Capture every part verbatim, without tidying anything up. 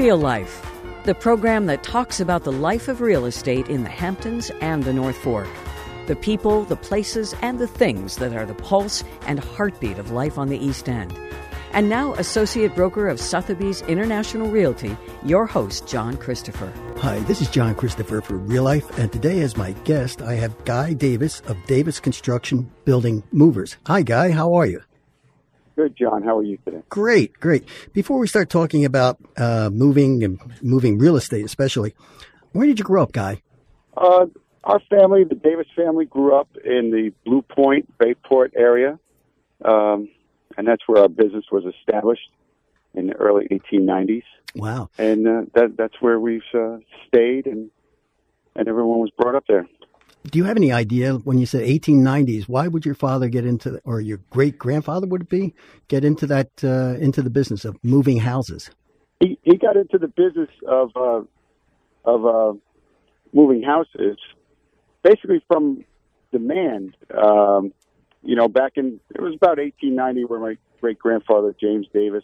Real Life, the program that talks about the life of real estate in the Hamptons and the North Fork. The people, the places, and the things that are the pulse and heartbeat of life on the East End. And now, Associate Broker of Sotheby's International Realty, your host, John Christopher. Hi, this is John Christopher for Real Life, and today as my guest, I have Guy Davis of Davis Construction Building Movers. Hi, Guy. How are you? Good, John. How are you today? Great, great. Before we start talking about uh, moving and moving real estate especially, where did you grow up, Guy? Uh, our family, the Davis family, grew up in the Blue Point, Bayport area. Um And that's where our business was established in the early eighteen nineties. Wow. And uh, that, that's where we've uh, stayed, and and everyone was brought up there. Do you have any idea, when you said eighteen nineties, why would your father get into, or your great-grandfather would it be, get into that, uh, into the business of moving houses? He he got into the business of, uh, of uh, moving houses basically from demand. Um You know, back in, it was about eighteen ninety where my great-grandfather, James Davis,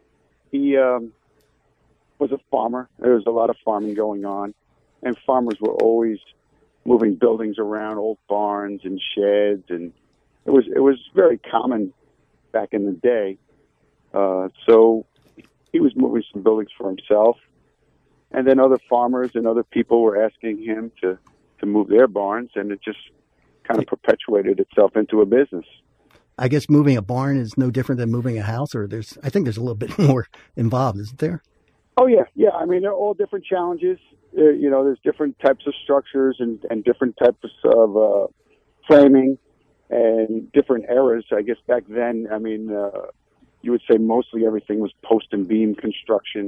he um, was a farmer. There was a lot of farming going on, and farmers were always moving buildings around, old barns and sheds, and it was it was very common back in the day. Uh, so he was moving some buildings for himself, and then other farmers and other people were asking him to, to move their barns, and it just kind of perpetuated itself into a business. I guess moving a barn is no different than moving a house, or there's, I think there's a little bit more involved, isn't there? Oh, yeah. Yeah. I mean, they're all different challenges. Uh, you know, there's different types of structures and, and different types of uh, framing and different eras. I guess back then, I mean, uh, you would say mostly everything was post and beam construction.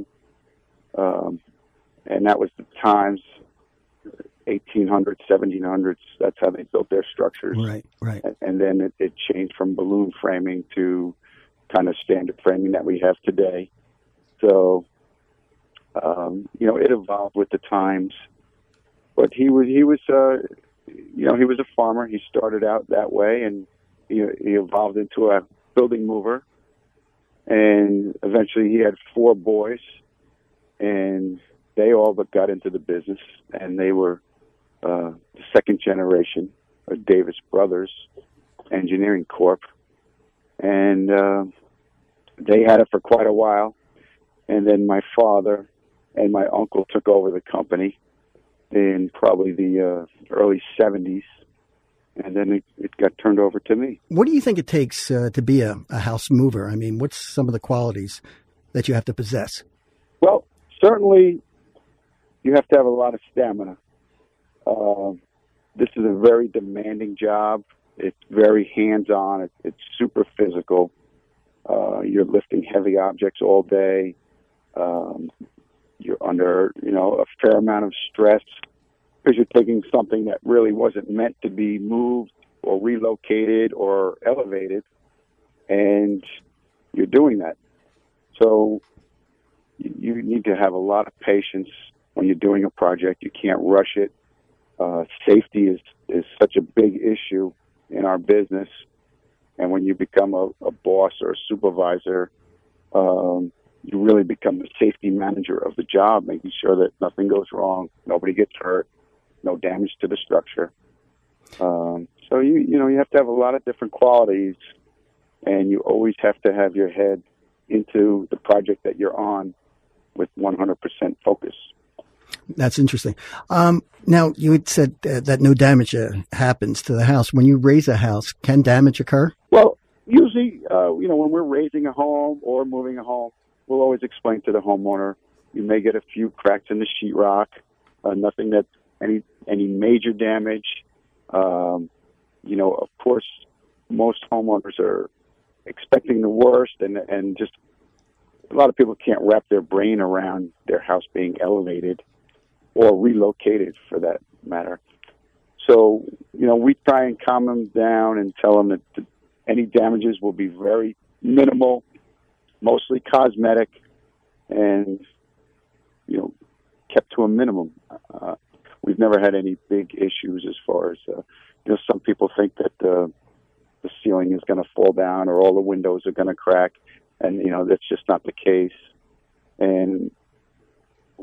Um, and that was the times. eighteen hundreds, seventeen hundreds, that's how they built their structures. Right, right. And then it, it changed from balloon framing to kind of standard framing that we have today. So, um, you know, it evolved with the times. But he was, he was, uh, you know, he was a farmer. He started out that way, and he, he evolved into a building mover. And eventually he had four boys, and they all but got into the business, and they were uh, the second generation of Davis Brothers Engineering Corp. And uh, they had it for quite a while. And then my father and my uncle took over the company in probably the uh, early seventies. And then it, it got turned over to me. What do you think it takes uh, to be a, a house mover? I mean, what's some of the qualities that you have to possess? Well, certainly you have to have a lot of stamina. Uh, this is a very demanding job. It's very hands-on. It, it's super physical. Uh, you're lifting heavy objects all day. Um, you're under, you know, a fair amount of stress because you're taking something that really wasn't meant to be moved or relocated or elevated, and you're doing that. So you need to have a lot of patience when you're doing a project. You can't rush it. Uh, safety is, is such a big issue in our business. And when you become a, a boss or a supervisor, um, you really become the safety manager of the job, making sure that nothing goes wrong, nobody gets hurt, no damage to the structure. Um, so you you know you have to have a lot of different qualities, and you always have to have your head into the project that you're on with one hundred percent focus. That's interesting. Um, now, you had said uh, that no damage uh, happens to the house. When you raise a house, can damage occur? Well, usually, uh, you know, when we're raising a home or moving a home, we'll always explain to the homeowner, you may get a few cracks in the sheetrock, uh, nothing that's any, any major damage. Um, you know, of course, most homeowners are expecting the worst, and and just a lot of people can't wrap their brain around their house being elevated or relocated, for that matter. So, you know, we try and calm them down and tell them that the, any damages will be very minimal, mostly cosmetic, and, you know, kept to a minimum. Uh, we've never had any big issues as far as, uh, you know, some people think that uh, the ceiling is going to fall down or all the windows are going to crack. And, you know, that's just not the case. And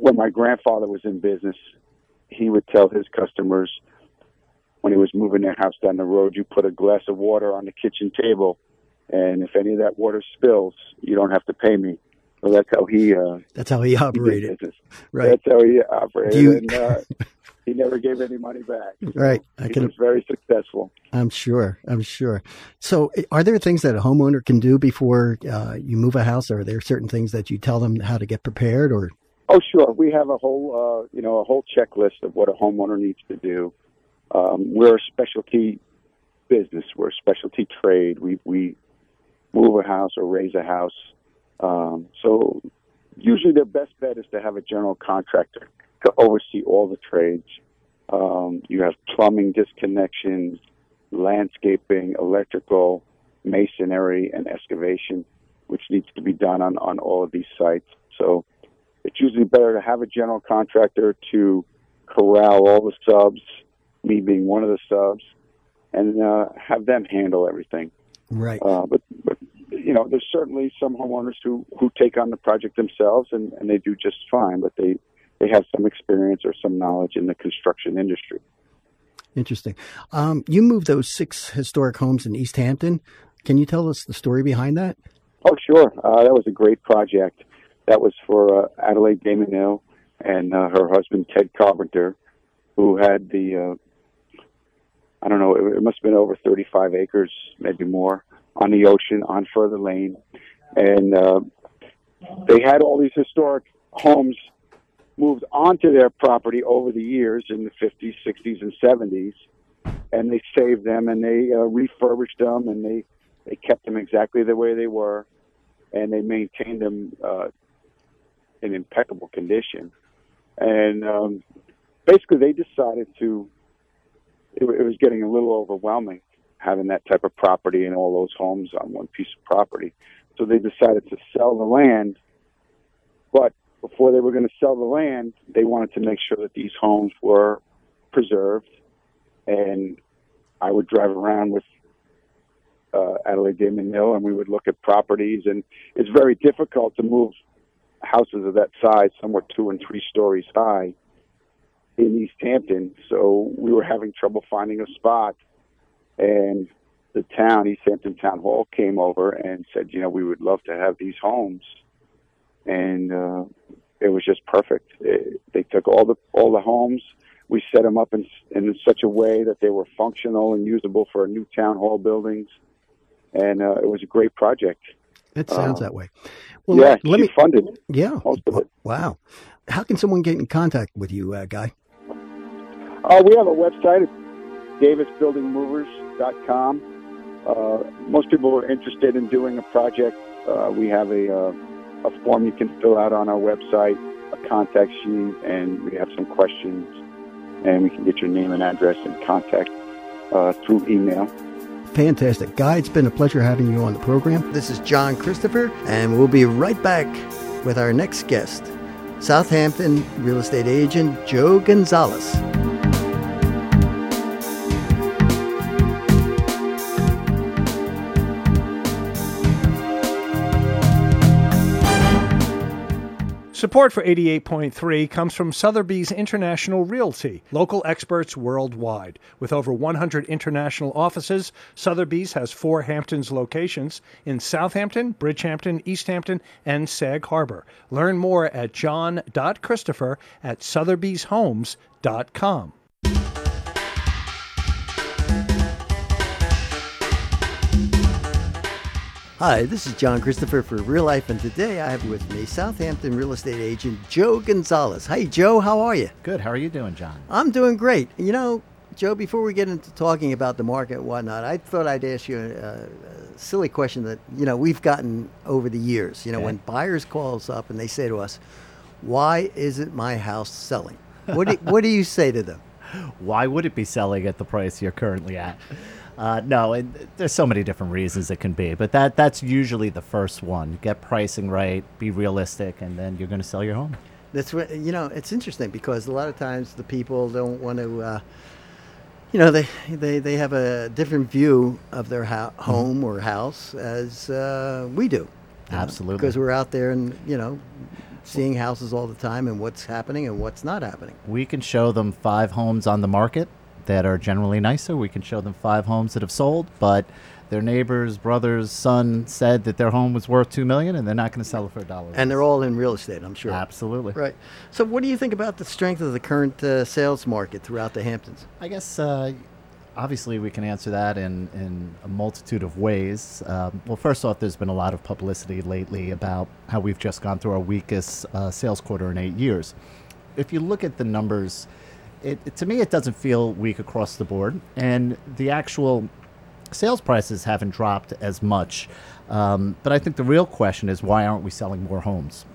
when my grandfather was in business, he would tell his customers when he was moving their house down the road, you put a glass of water on the kitchen table, and if any of that water spills, you don't have to pay me. So that's how he. Uh, that's how he operated. He right. That's how he operated, you... and uh, he never gave any money back. Right. I he can... was very successful. I'm sure. I'm sure. So, are there things that a homeowner can do before uh, you move a house? Or are there certain things that you tell them how to get prepared? Or oh, sure. We have a whole, uh, you know, a whole checklist of what a homeowner needs to do. Um, we're a specialty business. We're a specialty trade. We we move a house or raise a house. Um, so usually their best bet is to have a general contractor to oversee all the trades. Um, you have plumbing disconnections, landscaping, electrical, masonry, and excavation, which needs to be done on, on all of these sites. So it's usually better to have a general contractor to corral all the subs, me being one of the subs, and uh, have them handle everything. Right. Uh, but, but, you know, there's certainly some homeowners who, who take on the project themselves, and, and they do just fine, but they, they have some experience or some knowledge in the construction industry. Interesting. Um, you moved those six historic homes in East Hampton. Can you tell us the story behind that? Oh, sure. Uh, that was a great project. That was for uh, Adelaide Damon and uh, her husband, Ted Carpenter, who had the, uh, I don't know, it, it must have been over thirty-five acres, maybe more, on the ocean, on Further Lane. And uh, they had all these historic homes moved onto their property over the years in the fifties, sixties, and seventies. And they saved them, and they uh, refurbished them, and they, they kept them exactly the way they were. And they maintained them uh, in impeccable condition. And um, basically they decided to, it, it was getting a little overwhelming having that type of property and all those homes on one piece of property. So they decided to sell the land, but before they were going to sell the land, they wanted to make sure that these homes were preserved. And I would drive around with uh, Adelaide Damon Mill, and we would look at properties, and it's very difficult to move houses of that size, somewhere two and three stories high, in East Hampton. So we were having trouble finding a spot, and the town, East Hampton Town Hall, came over and said, you know, we would love to have these homes. And uh, it was just perfect. It, they took all the all the homes. We set them up in, in such a way that they were functional and usable for new town hall buildings. And uh, it was a great project. It sounds uh, that way. Well, yeah, let me funded. Yeah. Most of it. Wow. How can someone get in contact with you, uh, Guy? Uh, we have a website. It's davis building movers dot com. Uh, most people are interested in doing a project. Uh, we have a, uh, a form you can fill out on our website, a contact sheet, and we have some questions, and we can get your name and address and contact uh, through email. Fantastic. Guy, it's been a pleasure having you on the program. This is John Christopher, and we'll be right back with our next guest, Southampton real estate agent Joe Gonzalez. Support for eighty-eight point three comes from Sotheby's International Realty, local experts worldwide. With over one hundred international offices, Sotheby's has four Hamptons locations in Southampton, Bridgehampton, East Hampton, and Sag Harbor. Learn more at john dot christopher at sotheby's homes dot com. Hi, this is John Christopher for Real Life, and today I have with me Southampton real estate agent Joe Gonzalez. Hey, Joe, how are you? Good. How are you doing, John? I'm doing great. You know, Joe, before we get into talking about the market and whatnot, I thought I'd ask you a, a silly question that, you know, we've gotten over the years. You know, okay. When buyers call us up and they say to us, why isn't my house selling? What do, what do you say to them? Why would it be selling at the price you're currently at? Uh, no, and there's so many different reasons it can be, but that that's usually the first one. Get pricing right, be realistic, and then you're going to sell your home. That's what, you know, it's interesting because a lot of times the people don't want to, uh, you know, they, they, they have a different view of their ho- home mm-hmm. or house as uh, we do. Absolutely. Because we're out there and, you know, seeing houses all the time and what's happening and what's not happening. We can show them five homes on the market that are generally nicer. We can show them five homes that have sold, but their neighbor's brother's son said that their home was worth two million dollars and they're not going to sell it for a dollar. And they're all in real estate, I'm sure. Absolutely. Right. So what do you think about the strength of the current uh, sales market throughout the Hamptons? I guess uh, obviously we can answer that in, in a multitude of ways. Um, well, first off, there's been a lot of publicity lately about how we've just gone through our weakest uh, sales quarter in eight years. If you look at the numbers, it, it, to me it doesn't feel weak across the board. And the actual sales prices haven't dropped as much. Um, but I think the real question is, why aren't we selling more homes?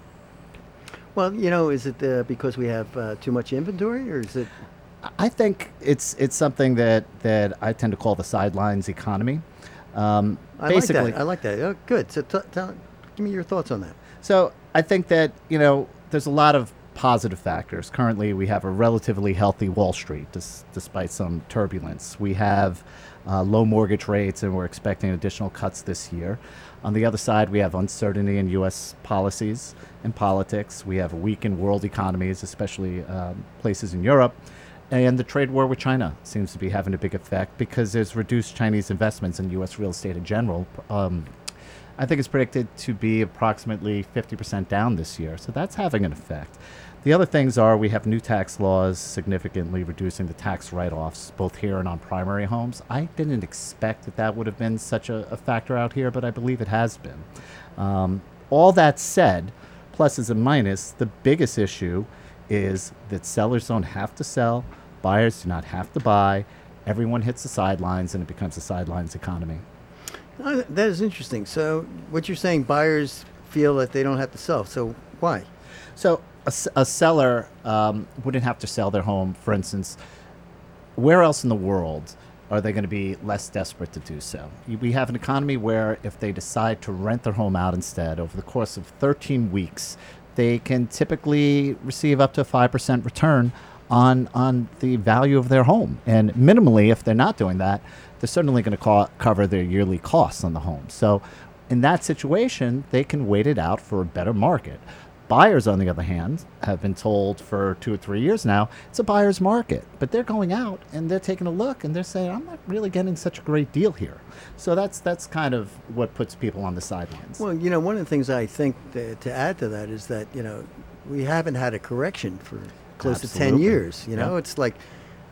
Well, you know, is it uh, because we have uh, too much inventory, or is it? I think it's it's something that, that I tend to call the sidelines economy. Um, I basically, like that. I like that. Oh, good. So t- tell, give me your thoughts on that. So I think that, you know, there's a lot of positive factors. Currently, we have a relatively healthy Wall Street, dis- despite some turbulence. We have uh, low mortgage rates, and we're expecting additional cuts this year. On the other side, we have uncertainty in U S policies and politics. We have weakened world economies, especially um, places in Europe. And the trade war with China seems to be having a big effect because there's reduced Chinese investments in U S real estate in general. Um, I think it's predicted to be approximately fifty percent down this year. So that's having an effect. The other things are we have new tax laws significantly reducing the tax write-offs, both here and on primary homes. I didn't expect that that would have been such a, a factor out here, but I believe it has been. Um, all that said, pluses and minus, the biggest issue is that sellers don't have to sell, buyers do not have to buy, everyone hits the sidelines, and it becomes a sidelines economy. Oh, that is interesting. So what you're saying, buyers feel that they don't have to sell. So why? So a, s- a seller um, wouldn't have to sell their home. For instance, where else in the world are they going to be less desperate to do so? You- We have an economy where if they decide to rent their home out instead over the course of thirteen weeks, they can typically receive up to a five percent return on on the value of their home. And minimally, if they're not doing that, they're certainly going to co- cover their yearly costs on the home. So in that situation, they can wait it out for a better market. Buyers, on the other hand, have been told for two or three years now, it's a buyer's market. But they're going out and they're taking a look and they're saying, I'm not really getting such a great deal here. So that's that's kind of what puts people on the sidelines. Well, you know, one of the things I think to, to add to that is that, you know, we haven't had a correction for close to ten Absolutely. years. You know, Yeah. it's like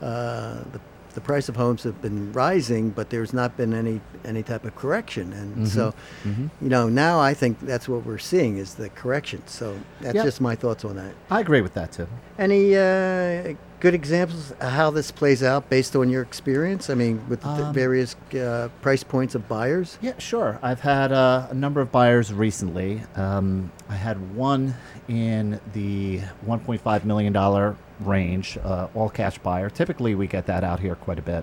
uh, the, the price of homes have been rising, but there's not been any any type of correction. And Mhm. so, Mhm. you know, now I think that's what we're seeing is the correction. So that's Yep. just my thoughts on that. I agree with that, too. Any uh, good examples of how this plays out based on your experience? I mean, with the Um, various uh, price points of buyers? Yeah, sure. I've had uh, a number of buyers recently. Um, I had one in the one point five million dollars range, uh, all cash buyer. Typically, we get that out here quite a bit.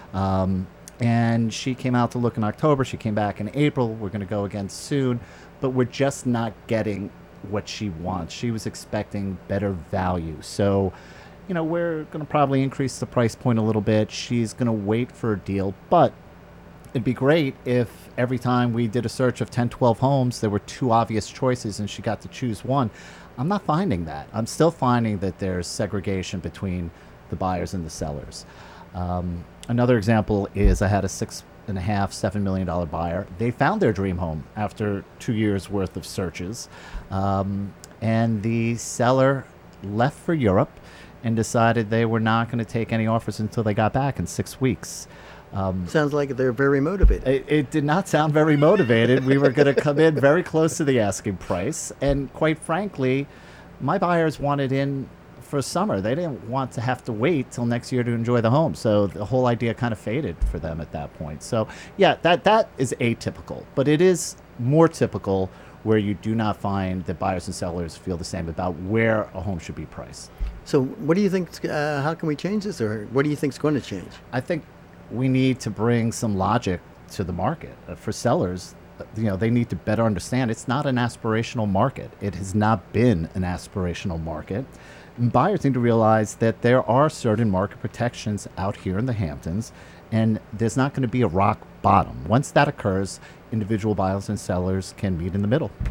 Um, and she came out to look in October. She came back in April. We're going to go again soon. But we're just not getting what she wants. She was expecting better value. So, you know, we're going to probably increase the price point a little bit. She's going to wait for a deal. But it'd be great if every time we did a search of ten, twelve homes, there were two obvious choices and she got to choose one. I'm not finding that. I'm still finding that there's segregation between the buyers and the sellers. Um, another example is I had a six and a half, seven million dollar buyer. They found their dream home after two years worth of searches. Um, and the seller left for Europe and decided they were not going to take any offers until they got back in six weeks. Um, Sounds like they're very motivated. it, it did not sound very motivated. We were going to come in very close to the asking price. And quite frankly, my buyers wanted in for summer. They didn't want to have to wait till next year to enjoy the home. So the whole idea kind of faded for them at that point. So yeah, that that is atypical. But it is more typical where you do not find that buyers and sellers feel the same about where a home should be priced. So what do you think, uh, how can we change this, or what do you think is going to change? I think we need to bring some logic to the market. Uh, for sellers, uh, you know, they need to better understand it's not an aspirational market. It has not been an aspirational market. And buyers need to realize that there are certain market protections out here in the Hamptons, and there's not going to be a rock bottom. Once that occurs, individual buyers and sellers can meet in the middle.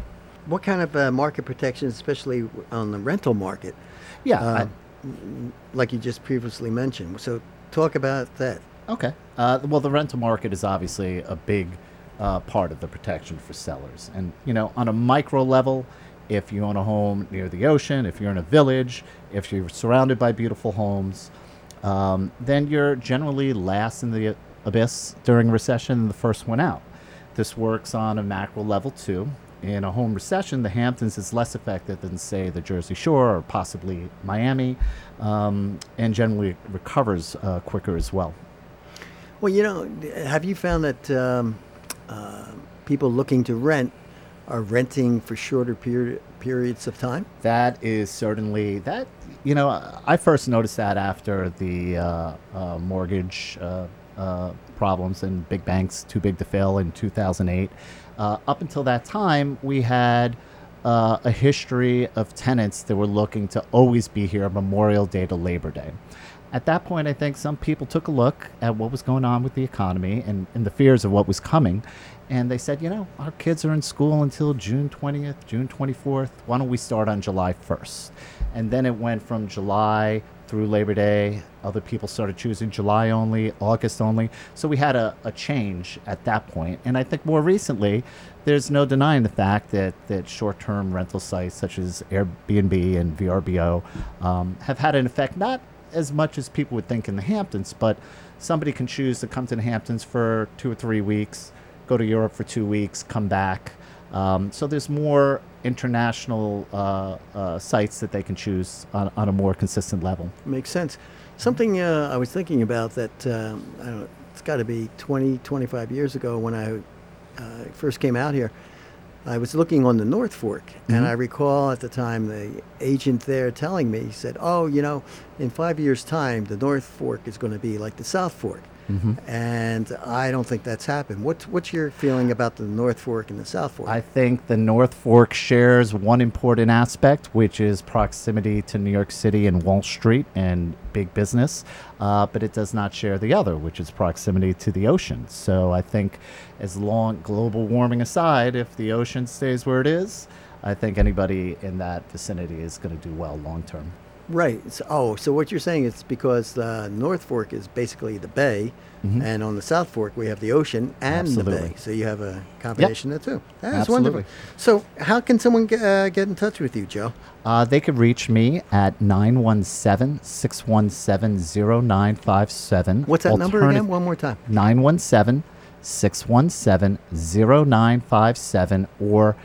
what kind of uh, market protection, especially on the rental market? Yeah. Uh, I, like you just previously mentioned. So talk about that. Okay. Uh, well, the rental market is obviously a big uh, part of the protection for sellers. And, you know, on a micro level, if you own a home near the ocean, if you're in a village, if you're surrounded by beautiful homes, um, then you're generally last in the abyss during a recession and the first one out. This works on a macro level, too. In a home recession, the Hamptons is less affected than, say, the Jersey Shore or possibly Miami, um, and generally recovers uh, quicker as well. Well, you know, have you found that um, uh, people looking to rent are renting for shorter period, periods of time? That is certainly that. You know, I first noticed that after the uh, uh, mortgage uh, uh, problems and big banks too big to fail in two thousand eight. Uh, up until that time, we had uh, a history of tenants that were looking to always be here Memorial Day to Labor Day. At that point, I think some people took a look at what was going on with the economy and, and the fears of what was coming. And they said, you know, our kids are in school until June twentieth, June twenty-fourth. Why don't we start on July first? And then it went from July through Labor Day. Other people started choosing July only, August only. So we had a, a change at that point. And I think more recently, there's no denying the fact that, that short-term rental sites such as Airbnb and V R B O um, have had an effect, not as much as people would think in the Hamptons, but somebody can choose to come to the Hamptons for two or three weeks, go to Europe for two weeks, come back. Um, so there's more international uh, uh, sites that they can choose on, on a more consistent level. Makes sense. Something uh, I was thinking about that, um, I don't know, it's got to be twenty, twenty-five years ago when I uh, first came out here. I was looking on the North Fork, mm-hmm. and I recall at the time the agent there telling me, he said, oh, you know, in five years' time, the North Fork is going to be like the South Fork. Mm-hmm. And I don't think that's happened. What's, what's your feeling about the North Fork and the South Fork? I think the North Fork shares one important aspect, which is proximity to New York City and Wall Street and big business, uh, but it does not share the other, which is proximity to the ocean. So I think as long, global warming aside, if the ocean stays where it is, I think anybody in that vicinity is going to do well long term. Right. So, oh, so what you're saying is because the North Fork is basically the bay, mm-hmm. and on the South Fork we have the ocean and Absolutely. the bay. So you have a combination yep. there too. That's Absolutely. wonderful. So how can someone get, uh, get in touch with you, Joe? Uh, they could reach me at nine one seven, six one seven, zero nine five seven. What's that Alternative number again? One more time. nine one seven, six one seven, zero nine five seven or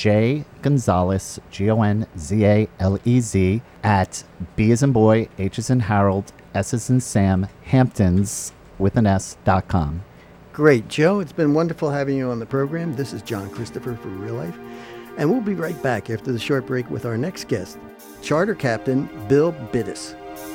J Gonzalez, G O N Z A L E Z, at B as in boy, H as in Harold, S as in Sam, Hamptons, with an S, dot com. Great, Joe. It's been wonderful having you on the program. This is John Christopher for Real Life. And we'll be right back after the short break with our next guest, Charter Captain Bill Bittis.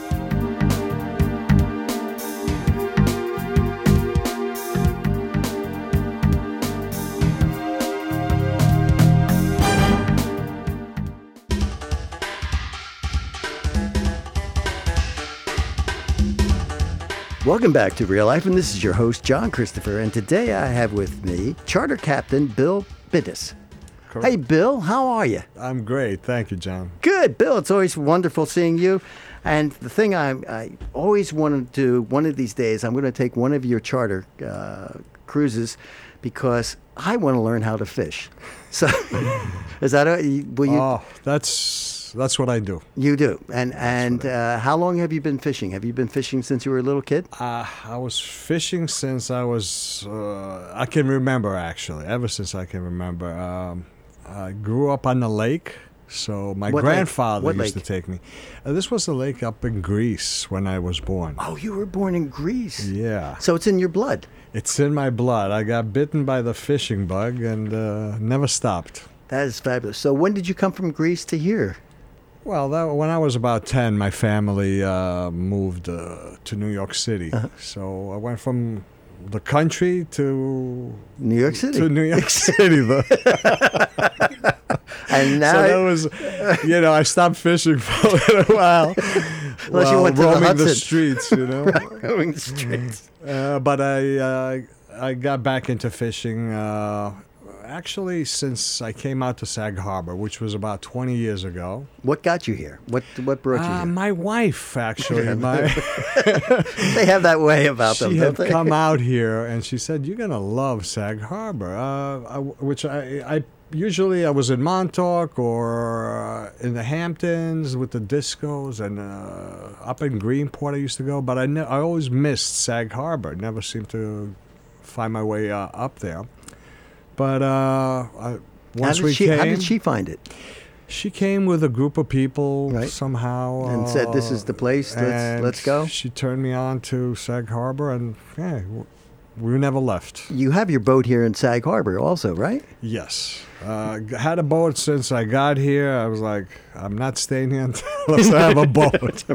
Welcome back to Real Life, and this is your host, John Christopher, and today I have with me Charter Captain Bill Bittis. Correct. Hey, Bill, how are you? I'm great. Thank you, John. Good, Bill. It's always wonderful seeing you. And the thing I, I always wanted to do, one of these days, I'm going to take one of your charter uh, cruises because I want to learn how to fish. So, is that a, will you? Oh, that's... That's what I do. You do. And and uh, how long have you been fishing? Have you been fishing since you were a little kid? Uh, I was fishing since I was, uh, I can remember actually, ever since I can remember. Um, I grew up on the lake, so my what grandfather used lake? to take me. Uh, this was a lake up in Greece when I was born. Oh, you were born in Greece? Yeah. So it's in your blood? It's in my blood. I got bitten by the fishing bug and uh, never stopped. That is fabulous. So when did you come from Greece to here? Well, that, when I was about ten, my family uh, moved uh, to New York City. Uh-huh. So I went from the country to New York City. To New York City, and now so that was, you know, I stopped fishing for a little while. Unless well, you went to roaming the Hudson. the streets, you know. roaming the streets. Uh, but I, uh, I got back into fishing. Uh, actually, since I came out to Sag Harbor, which was about twenty years ago. What got you here? What what brought you Uh, here? my wife, actually. my They have that way about them, She don't had they? come out here, and she said, "You're gonna love Sag Harbor," uh, I, which I, I usually I was in Montauk or uh, in the Hamptons with the discos, and uh, up in Greenport I used to go, but I ne- I always missed Sag Harbor. Never seemed to find my way uh, up there. But uh, I, How once did we she, came, how did she find it? she came with a group of people Right. somehow And said, "This is the place. Let's and let's go." She turned me on to Sag Harbor, and yeah, w- we never left. You have your boat here in Sag Harbor, also, right? Yes, uh, g- had a boat since I got here. I was like, I'm not staying here until I have a boat.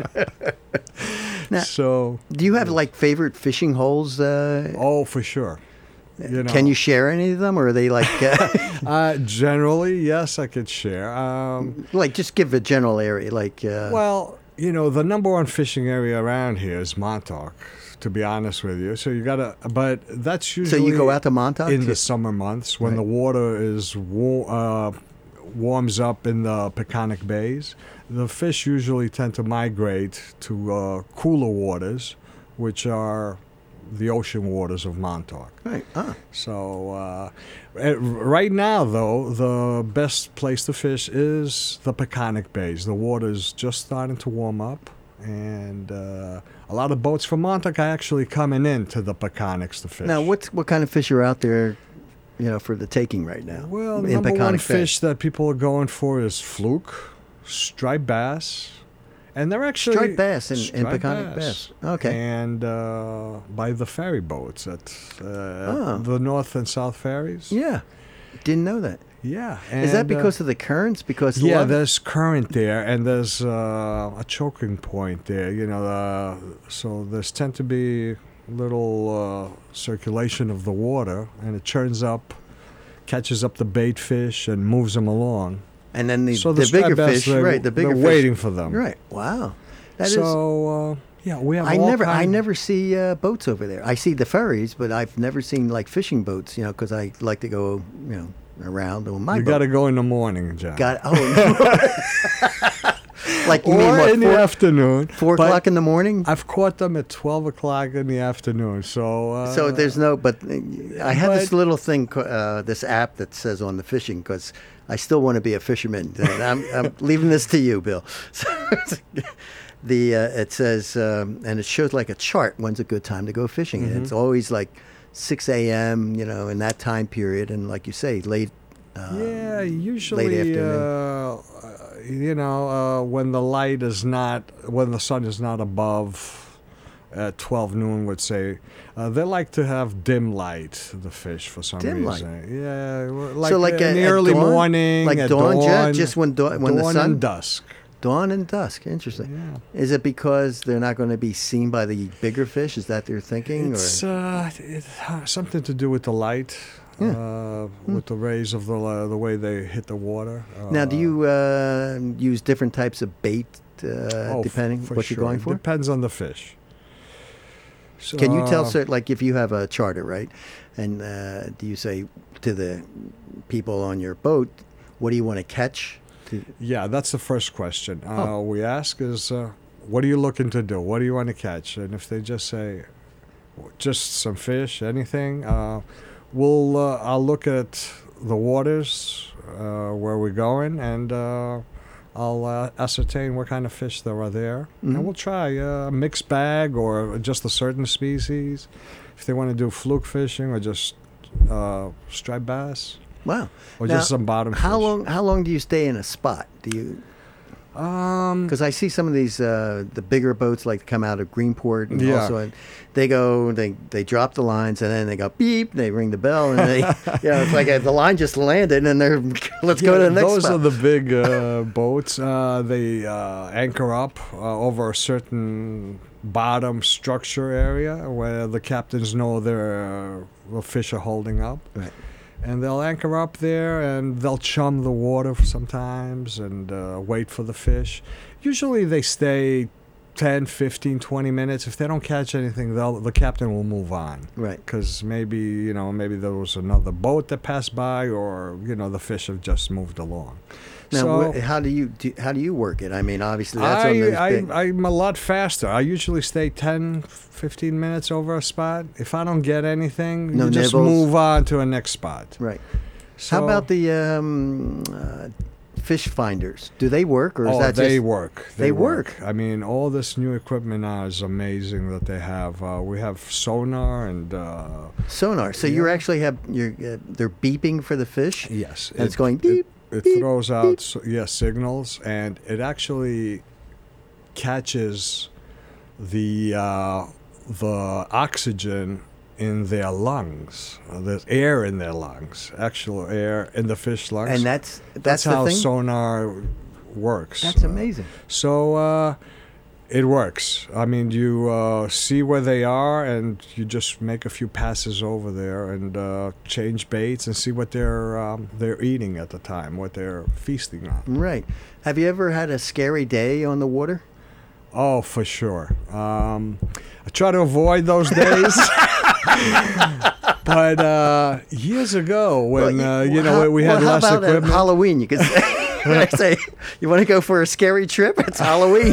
Now, So, do you have like favorite fishing holes? Uh, oh, for sure. You know, Can you share any of them, or are they like uh, Uh, generally, yes, I could share. Um, like just give a general area? Like uh, Well, you know, the number one fishing area around here is Montauk, to be honest with you. So you gotta, but that's so usually you go out to Montauk in to- the summer months when Right. the water is war- uh, warms up in the Peconic bays. The fish usually tend to migrate to uh, cooler waters, which are the ocean waters of Montauk. right? Ah, So, uh, eh, right now, though, the best place to fish is the Peconic Bays. The water's just starting to warm up, and uh, a lot of boats from Montauk are actually coming into the Peconics to fish. now what's what kind of fish are out there? You know, for the taking right now. Well, the in number one Peconic Bay? fish that people are going for is fluke, striped bass, and they're actually Striped bass in- in striped Peconic bass. Okay. And uh, by the ferry boats at uh, Oh. the North and South ferries. Yeah, didn't know that. Yeah. Is that and, uh, because of the currents? Because a yeah, lot of- there's current there, and there's uh, a choking point there. You know, uh, so there's tend to be little uh, circulation of the water, and it churns up, catches up the bait fish, and moves them along. and then the, so the, the, striped bigger bass, fish, they're, right? The bigger they're fish, waiting for them. right? Wow, that is. so uh, yeah, we have. I all never, I kind- never see uh, boats over there. I see the ferries, but I've never seen like fishing boats. You know, because I like to go, you know, around on my You boat. got to go in the morning, John. Got oh no. Like you or mean what? in the Four, afternoon. four but o'clock in the morning. I've caught them at twelve o'clock in the afternoon. So. Uh, So there's no, but uh, I have this but- little thing, co- uh, this app that says on the fishing, because I still want to be a fisherman. And I'm, I'm leaving this to you, Bill. So the uh, it says, um, and it shows like a chart. When's a good time to go fishing? And it's always like six a.m. You know, in that time period, and like you say, late. Uh, Yeah, usually, afternoon. uh, you know, uh, when the light is not, when the sun is not above at twelve noon, would say, uh, they like to have dim light, the fish, for some Dim light? reason. Yeah, well, like, so like uh, in at- the at early dawn? morning, like at dawn, dawn, ju- just when dawn, when the dawn sun, and dusk. dawn and dusk. Interesting. Yeah. Is it because they're not going to be seen by the bigger fish? Is that their thinking? It's or? uh, it has something to do with the light, Yeah. uh, with the rays of the uh, the way they hit the water. Now, do Uh, you uh, use different types of bait uh, oh, f- depending for what sure. you're going for? Depends on the fish. So, Can you tell, uh, sir, like if you have a charter, right? And uh, do you say to the people on your boat, what do you want to catch? To, Yeah, that's the first question. Uh, Oh. We ask is, uh, what are you looking to do? What do you want to catch? And if they just say, just some fish, anything, uh, we'll uh, I'll look at the waters uh, where we're going, and uh, I'll uh, ascertain what kind of fish there are there, Mhm. and we'll try a mixed bag or just a certain species. If they want to do fluke fishing or just uh, striped bass wow. or Now, just some bottom How fish. long? How long do you stay in a spot? Do you? Um, Because I see some of these uh, the bigger boats like come out of Greenport, and Yeah. also they go they they drop the lines and then they go beep, they ring the bell, and they you know it's like uh, the line just landed and they're let's go to the next those spot. are the big uh, boats. Uh, they uh, anchor up uh, over a certain bottom structure area where the captains know their uh, the fish are holding up. Right. And they'll anchor up there, and they'll chum the water sometimes and uh, wait for the fish. Usually they stay ten, fifteen, twenty minutes. If they don't catch anything, they'll, the captain will move on. Right. Because maybe, you know, maybe there was another boat that passed by, or, you know, the fish have just moved along. Now, so, wh- how do you do, how do you work it? I mean, obviously that's I, on those I, big. I'm a lot faster. I usually stay ten, fifteen minutes over a spot. If I don't get anything, No you just nibbles? move on to a next spot. Right. So, How about the um, uh, fish finders? Do they work, or is oh, that they just work. They work. I mean, all this new equipment now is amazing that they have. Uh, we have sonar and uh, sonar? So you actually have you're uh, they're beeping for the fish. yes, And it's going beep. It, it beep, throws beep. out so, yes signals, and it actually catches the uh, the oxygen in their lungs. Uh, there's air in their lungs, actual air in the fish lungs. And that's that's, That's the how thing. sonar works. That's Uh, amazing. So uh, it works. I mean, you uh, see where they are, and you just make a few passes over there and uh, change baits and see what they're um, they're eating at the time, what they're feasting on. Right. Have you ever had a scary day on the water? Oh, for sure. Um, I try to avoid those days. But uh, years ago, when Well, uh, you know how- we well, had how less about at equipment, Halloween, you could say. When I say you want to go for a scary trip, it's Halloween.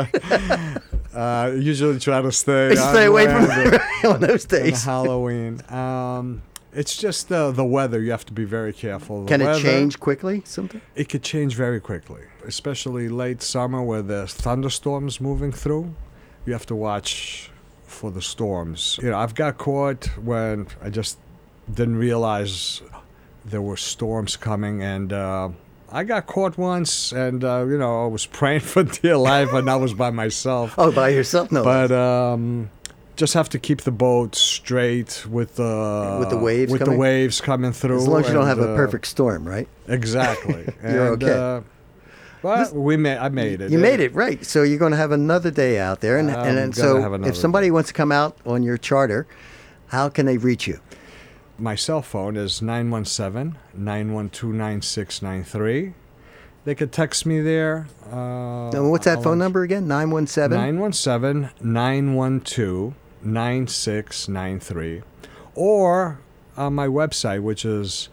uh, usually try to stay Stay away from unwind on those on days. Halloween. Um, it's just uh, the weather. You have to be very careful. The Can it weather, change quickly? Something. It could change very quickly, especially late summer where there's thunderstorms moving through. You have to watch for the storms. You know, I've got caught when I just didn't realize there were storms coming, and uh, I got caught once, and uh, you know, I was praying for dear life, and I was by myself. Oh, by yourself? No. But um, just have to keep the boat straight with the With the waves with coming? the waves coming through. as long as you don't and, have a uh, perfect storm, right? Exactly. You're And, okay. Uh, well, we made. I made it. You made it, right. So you're going to have another day out there. And, I'm and, and gonna so have another if somebody day. wants to come out on your charter, how can they reach you? My cell phone is nine one seven, nine one two, nine six nine three. They could text me there. Uh, And what's that I'll phone answer. number again? nine one seven? nine one seven, nine one two, nine six nine three. Or on my website, which is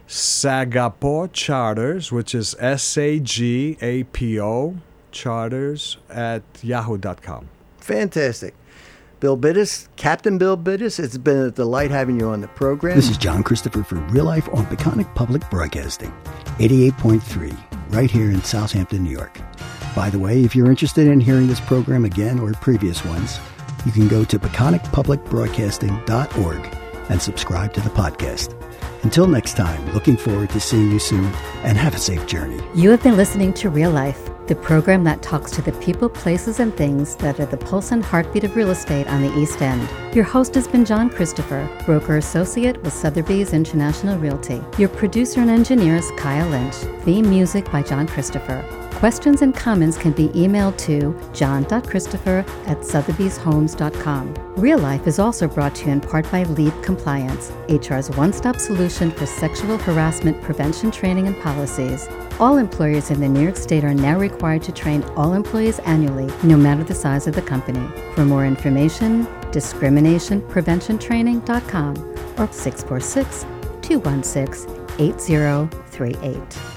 Sagapo Charters, which is S A G A P O Charters at yahoo dot com. Fantastic. Bill Bittis, Captain Bill Bittis, it's been a delight having you on the program. This is John Christopher for Real Life on Peconic Public Broadcasting, eighty-eight point three, right here in Southampton, New York. By the way, if you're interested in hearing this program again or previous ones, you can go to peconic public broadcasting dot org and subscribe to the podcast. Until next time, looking forward to seeing you soon, and have a safe journey. You have been listening to Real Life, the program that talks to the people, places, and things that are the pulse and heartbeat of real estate on the East End. Your host has been John Christopher, broker associate with Sotheby's International Realty. Your producer and engineer is Kyle Lynch. Theme music by John Christopher. Questions and comments can be emailed to john dot christopher at sotheby's homes dot com. Real Life is also brought to you in part by Lead Compliance, H R's one-stop solution for sexual harassment prevention training and policies. All employers in the New York State are now required to train all employees annually, no matter the size of the company. For more information, discrimination prevention training dot com or six four six, two one six, eight zero three eight.